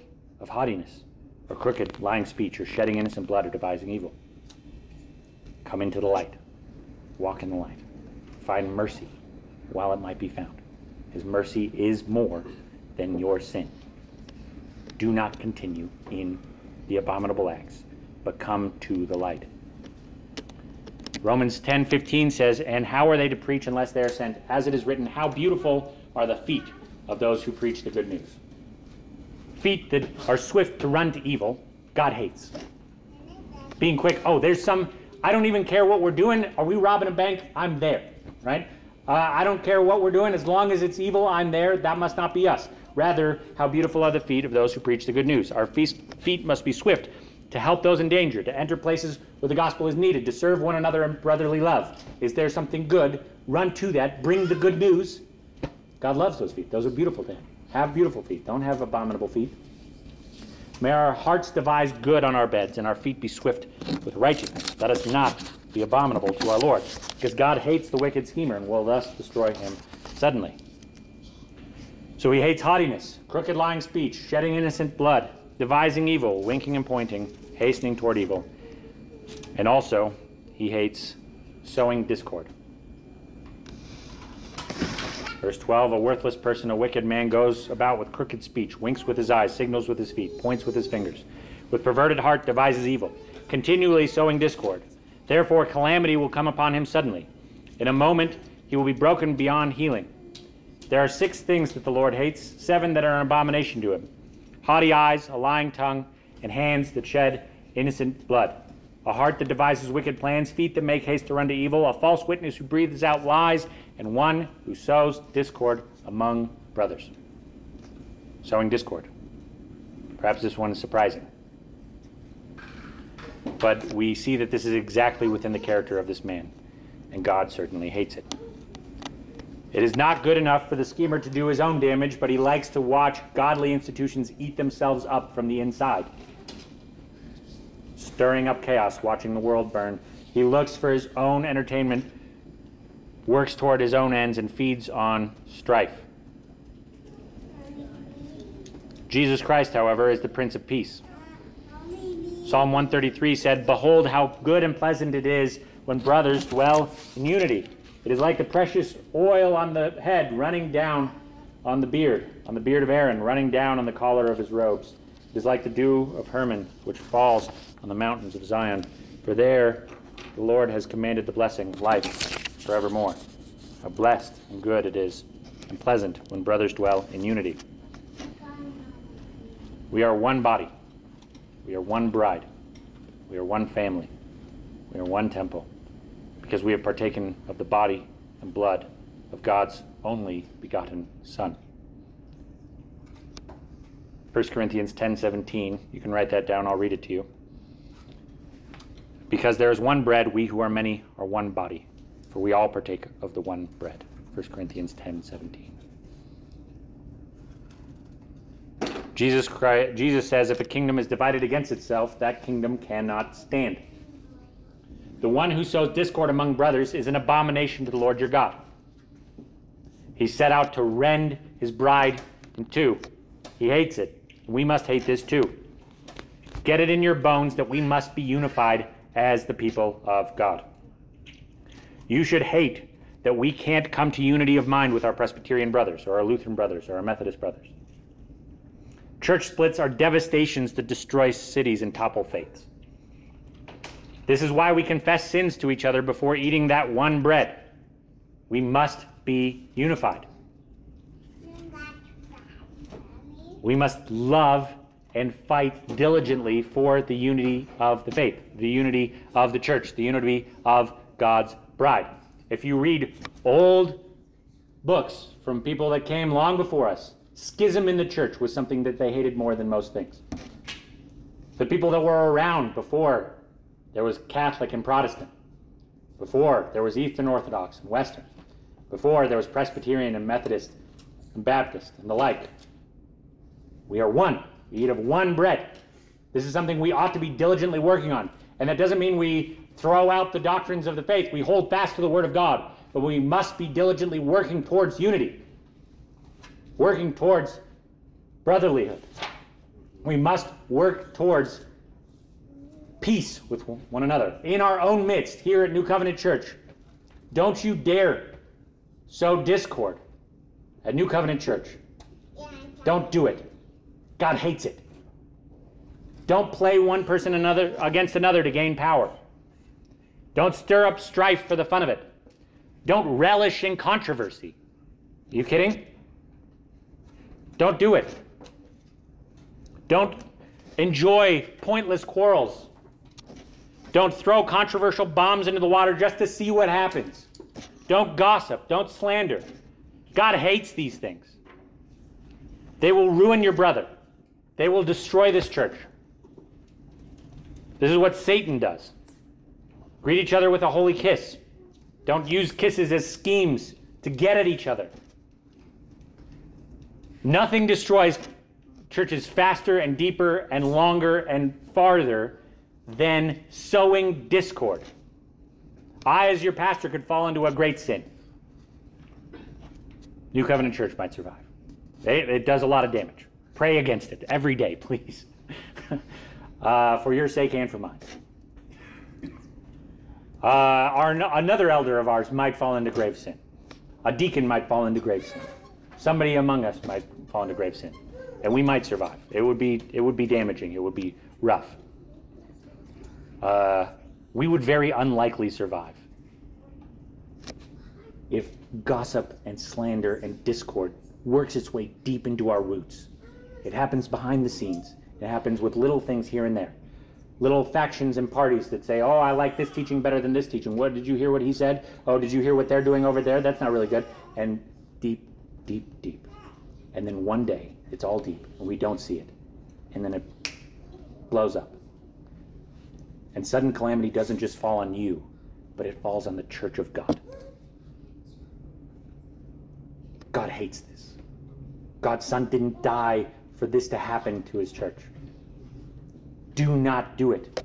of haughtiness, or crooked, lying speech, or shedding innocent blood, or devising evil. Come into the light. Walk in the light. Find mercy while it might be found. His mercy is more than your sin. Do not continue in the abominable acts, but come to the light. Romans ten fifteen says, and how are they to preach unless they are sent? As it is written, how beautiful are the feet of those who preach the good news. Feet that are swift to run to evil, God hates. Being quick, oh, there's some, I don't even care what we're doing. Are we robbing a bank? I'm there, right? Uh, I don't care what we're doing. As long as it's evil, I'm there. That must not be us. Rather, how beautiful are the feet of those who preach the good news. Our feet must be swift to help those in danger, to enter places where the gospel is needed, to serve one another in brotherly love. Is there something good? Run to that. Bring the good news. God loves those feet. Those are beautiful to him. Have beautiful feet. Don't have abominable feet. May our hearts devise good on our beds, and our feet be swift with righteousness. Let us not be abominable to our Lord, because God hates the wicked schemer and will thus destroy him suddenly. So he hates haughtiness, crooked lying speech, shedding innocent blood, devising evil, winking and pointing, hastening toward evil. And also, he hates sowing discord. Verse twelve, a worthless person, a wicked man, goes about with crooked speech, winks with his eyes, signals with his feet, points with his fingers. With perverted heart devises evil, continually sowing discord. Therefore calamity will come upon him suddenly. In a moment he will be broken beyond healing. There are six things that the Lord hates, seven that are an abomination to him. Haughty eyes, a lying tongue, and hands that shed innocent blood. A heart that devises wicked plans, feet that make haste to run to evil, a false witness who breathes out lies, and one who sows discord among brothers. Sowing discord. Perhaps this one is surprising. But we see that this is exactly within the character of this man, and God certainly hates it. It is not good enough for the schemer to do his own damage, but he likes to watch godly institutions eat themselves up from the inside. Stirring up chaos, watching the world burn. He looks for his own entertainment, works toward his own ends, and feeds on strife. Jesus Christ, however, is the Prince of Peace. Psalm one thirty-three said, behold how good and pleasant it is when brothers dwell in unity. It is like the precious oil on the head running down on the beard, on the beard of Aaron, running down on the collar of his robes. It is like the dew of Hermon, which falls on the mountains of Zion. For there the Lord has commanded the blessing, life forevermore. How blessed and good it is, and pleasant when brothers dwell in unity. We are one body. We are one bride. We are one family. We are one temple, because we have partaken of the body and blood of God's only begotten Son. First Corinthians ten seventeen, you can write that down, I'll read it to you. Because there is one bread, we who are many are one body, for we all partake of the one bread. First Corinthians ten seventeen. Jesus Christ, Jesus says, if a kingdom is divided against itself, that kingdom cannot stand. The one who sows discord among brothers is an abomination to the Lord your God. He set out to rend his bride in two. He hates it. We must hate this too. Get it in your bones that we must be unified as the people of God. You should hate that we can't come to unity of mind with our Presbyterian brothers, or our Lutheran brothers, or our Methodist brothers. Church splits are devastations that destroy cities and topple faiths. This is why we confess sins to each other before eating that one bread. We must be unified. We must love and fight diligently for the unity of the faith, the unity of the church, the unity of God's bride. If you read old books from people that came long before us, schism in the church was something that they hated more than most things. The people that were around before there was Catholic and Protestant, before there was Eastern Orthodox and Western, before there was Presbyterian and Methodist and Baptist and the like. We are one. We eat of one bread. This is something we ought to be diligently working on. And that doesn't mean we throw out the doctrines of the faith. We hold fast to the Word of God. But we must be diligently working towards unity, working towards brotherlyhood. We must work towards peace with one another in our own midst here at New Covenant Church. Don't you dare sow discord at New Covenant Church. Don't do it. God hates it. Don't play one person another against another to gain power. Don't stir up strife for the fun of it. Don't relish in controversy. Are you kidding? Don't do it. Don't enjoy pointless quarrels. Don't throw controversial bombs into the water just to see what happens. Don't gossip. Don't slander. God hates these things. They will ruin your brother. They will destroy this church. This is what Satan does. Greet each other with a holy kiss. Don't use kisses as schemes to get at each other. Nothing destroys churches faster and deeper and longer and farther than sowing discord. I, as your pastor, could fall into a great sin. New Covenant Church might survive. It, it does a lot of damage. Pray against it every day, please. uh, for your sake and for mine. Uh, our, another elder of ours might fall into grave sin. A deacon might fall into grave sin. Somebody among us might fall into grave sin. And we might survive. It would be, it would be damaging. It would be rough. Uh, we would very unlikely survive if gossip and slander and discord works its way deep into our roots. It happens behind the scenes. It happens with little things here and there. Little factions and parties that say, oh, I like this teaching better than this teaching. What, did you hear what he said? Oh, did you hear what they're doing over there? That's not really good. And deep, deep, deep. And then one day, it's all deep, and we don't see it. And then it blows up. And sudden calamity doesn't just fall on you, but it falls on the church of God. God hates this. God's Son didn't die for this to happen to his church. Do not do it.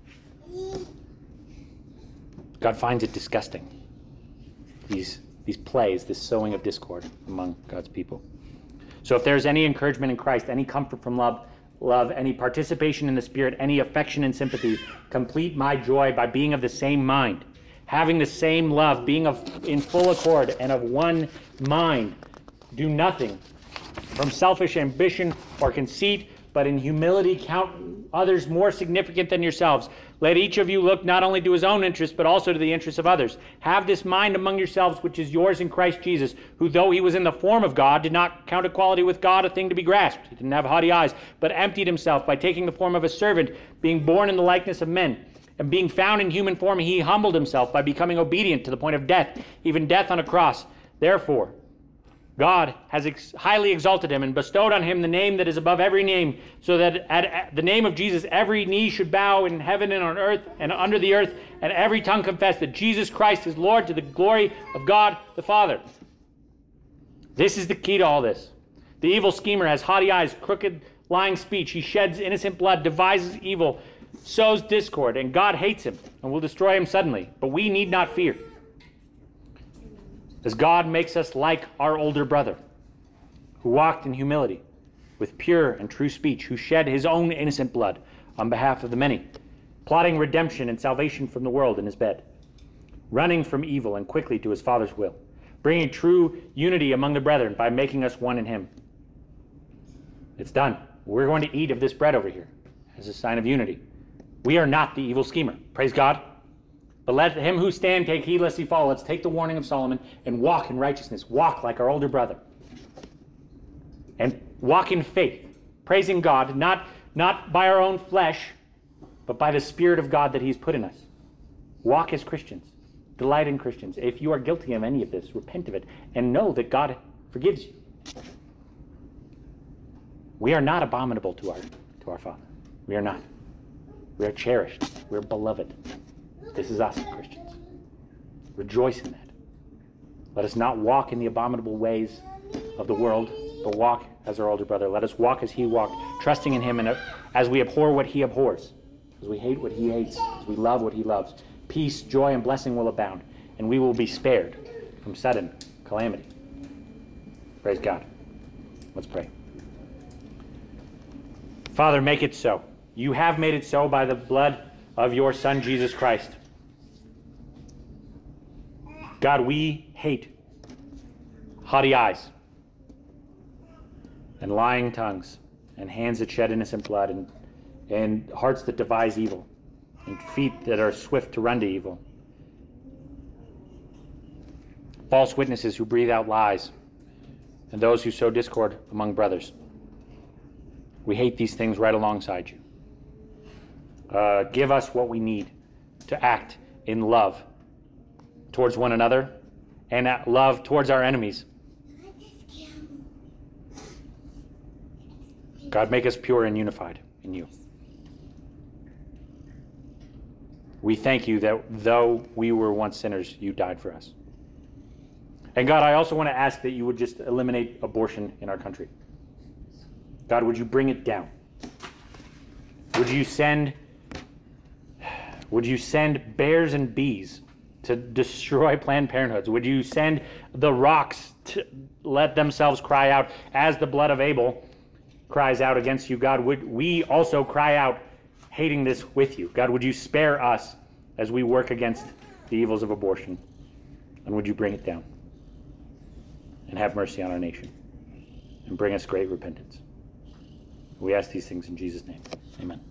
God finds it disgusting. These, these plays, this sowing of discord among God's people. So if there's any encouragement in Christ, any comfort from love, love, any participation in the Spirit, any affection and sympathy, complete my joy by being of the same mind, having the same love, being of in full accord and of one mind. Do nothing from selfish ambition or conceit, but in humility count others more significant than yourselves. Let each of you look not only to his own interests, but also to the interests of others. Have this mind among yourselves, which is yours in Christ Jesus, who, though he was in the form of God, did not count equality with God a thing to be grasped. He didn't have haughty eyes, but emptied himself by taking the form of a servant, being born in the likeness of men. And being found in human form, he humbled himself by becoming obedient to the point of death, even death on a cross. Therefore, God has ex- highly exalted him and bestowed on him the name that is above every name, so that at, at the name of Jesus every knee should bow in heaven and on earth and under the earth, and every tongue confess that Jesus Christ is Lord, to the glory of God the Father. This is the key to all this. The evil schemer has haughty eyes, crooked, lying speech. He sheds innocent blood, devises evil, sows discord, and God hates him and will destroy him suddenly. But we need not fear, as God makes us like our older brother, who walked in humility, with pure and true speech, who shed his own innocent blood on behalf of the many, plotting redemption and salvation from the world in his bed, running from evil and quickly to his Father's will, bringing true unity among the brethren by making us one in him. It's done. We're going to eat of this bread over here as a sign of unity. We are not the evil schemer. Praise God. But let him who stand take heed lest he fall. Let's take the warning of Solomon and walk in righteousness. Walk like our older brother. And walk in faith, praising God, not, not by our own flesh, but by the Spirit of God that he's put in us. Walk as Christians. Delight in Christians. If you are guilty of any of this, repent of it and know that God forgives you. We are not abominable to our, to our Father. We are not. We are cherished. We are beloved. This is us, Christians. Rejoice in that. Let us not walk in the abominable ways of the world, but walk as our older brother. Let us walk as he walked, trusting in him, and as we abhor what he abhors, as we hate what he hates, as we love what he loves. Peace, joy, and blessing will abound, and we will be spared from sudden calamity. Praise God. Let's pray. Father, make it so. You have made it so by the blood of your Son, Jesus Christ. God, we hate haughty eyes and lying tongues and hands that shed innocent blood and, and hearts that devise evil and feet that are swift to run to evil. False witnesses who breathe out lies and those who sow discord among brothers. We hate these things right alongside you. Uh, give us what we need to act in love towards one another and love towards our enemies. God, make us pure and unified in you. We thank you that though we were once sinners, you died for us. And God, I also want to ask that you would just eliminate abortion in our country. God, would you bring it down? Would you send, would you send bears and bees to destroy Planned Parenthoods? Would you send the rocks to let themselves cry out as the blood of Abel cries out against you? God, would we also cry out hating this with you? God, would you spare us as we work against the evils of abortion? And would you bring it down and have mercy on our nation and bring us great repentance? We ask these things in Jesus' name. Amen.